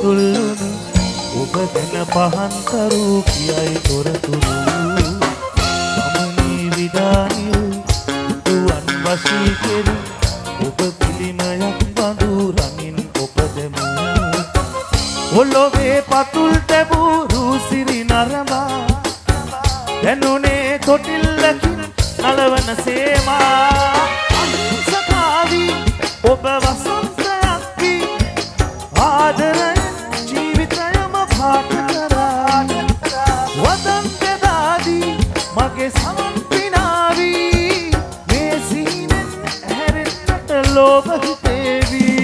පතුල්ලුණු ඔබ ගැන පහන්තරු කියයි තොරතුරු ගමනේ විඩානියු දුවන් වශී කෙරු ඔබ පිළිමයක් බඳු රනින් ඔබ දෙමු ඔලොවේ පතුල් තැබූ රූසිරි නරඹා දැනුනේ තොටිල්ලකින් නලවන සේමා අහිංසකාවී ඔබ වසන්තයක් වී ආදරයෙන් ජීවිතයම පාට කරා වදන් දෙදාදී මගේ සමන් පිනාවී මේ සීනෙන් හැරෙන්නට ලෝභ හිතේවී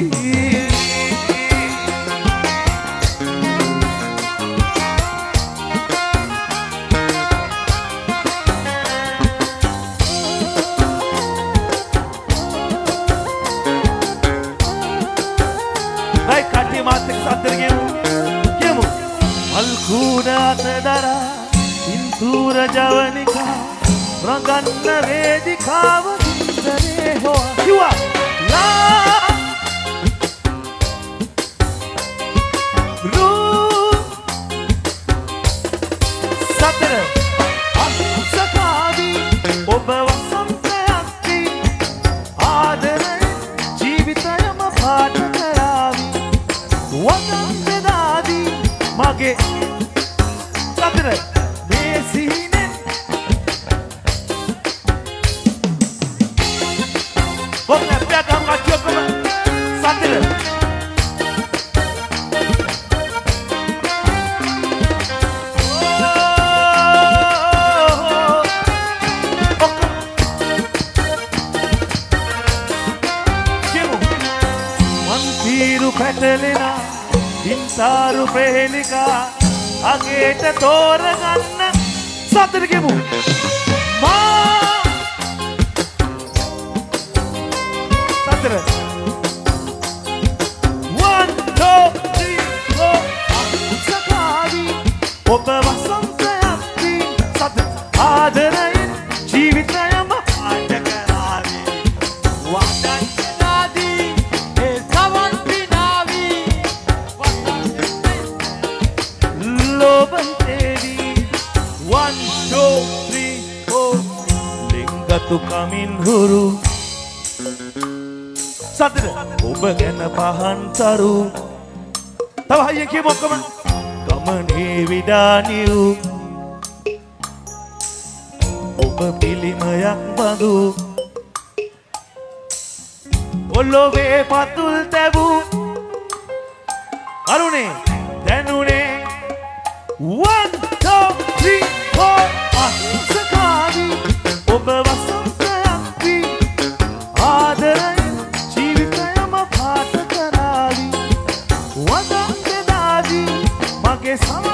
මල්කුඩාත දරා පින්තූර ජවනිකා රඟන්න වේදිකාව ගින්දරේ හොවා කිව්වා ලා රූ සතර අහිංසකාවී ඔබ වසන්තයක් වී ආදරයෙන් ජීවිතයම පාට කරාවී වදන් දෙදාදී මගේ සතර මේ සිහිනෙන් Vamos pegar um gatinho como Satira. Mantiru petelina Intaru prelika Ageta toraganna Satira gemu Ma Satira 1, 2, 3, 4 Sakari Oba vasantayak Satira Adarayin Jeevitayama Adakaravi Wadan Nadi Kavan Pinavi Loban Tevi 1, 2, 3, 4 Lingatu kamin huru Satira ඔබ ගැන පහන්තරු තව හයියෙන් කියමු ඔක්කොම ගමනේ විඩානියු ඔබ පිළිමයක් බඳු ඔල්ලෝවේ පතුල් තැබූ අරුණේ දැනුනේ 1, 2, 3, 4 අහිංසකාවී ඔබ වසන්තයක් වී ආදරයෙන් Mage sama